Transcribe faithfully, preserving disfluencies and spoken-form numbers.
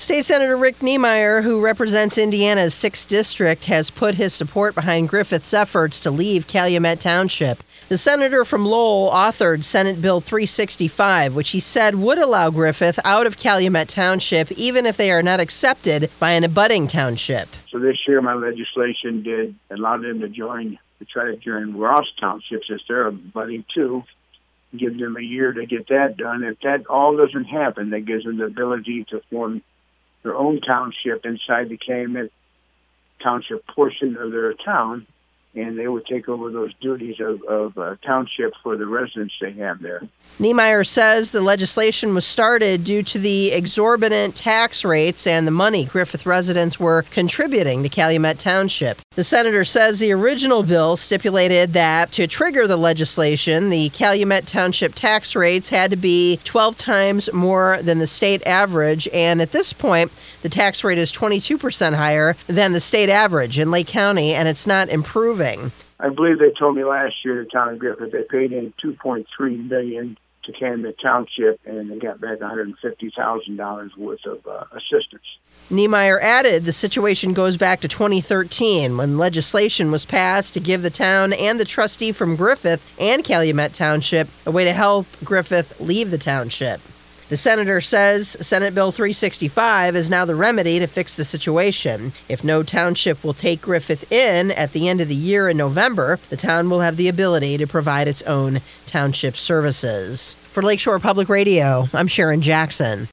State Senator Rick Niemeyer, who represents Indiana's sixth District, has put his support behind Griffith's efforts to leave Calumet Township. The senator from Lowell authored Senate Bill three sixty-five, which he said would allow Griffith out of Calumet Township even if they are not accepted by an abutting township. So this year my legislation did allow them to join, to try to join Ross Township since they're abutting too. Give them a year to get that done. If that all doesn't happen, that gives them the ability to form their own township inside the Calumet Township portion of their town, and they would take over those duties of, of uh, township for the residents they have there. Niemeyer says the legislation was started due to the exorbitant tax rates and the money Griffith residents were contributing to Calumet Township. The senator says the original bill stipulated that to trigger the legislation, the Calumet Township tax rates had to be twelve times more than the state average, and at this point, the tax rate is twenty-two percent higher than the state average in Lake County, and it's not improving. I believe they told me last year, the town of Griffith, they paid in two point three million dollars to Calumet Township, and they got back one hundred fifty thousand dollars worth of uh, assistance. Niemeyer added the situation goes back to twenty thirteen when legislation was passed to give the town and the trustee from Griffith and Calumet Township a way to help Griffith leave the township. The senator says Senate Bill three sixty-five is now the remedy to fix the situation. If no township will take Griffith in at the end of the year in November, the town will have the ability to provide its own township services. For Lakeshore Public Radio, I'm Sharon Jackson.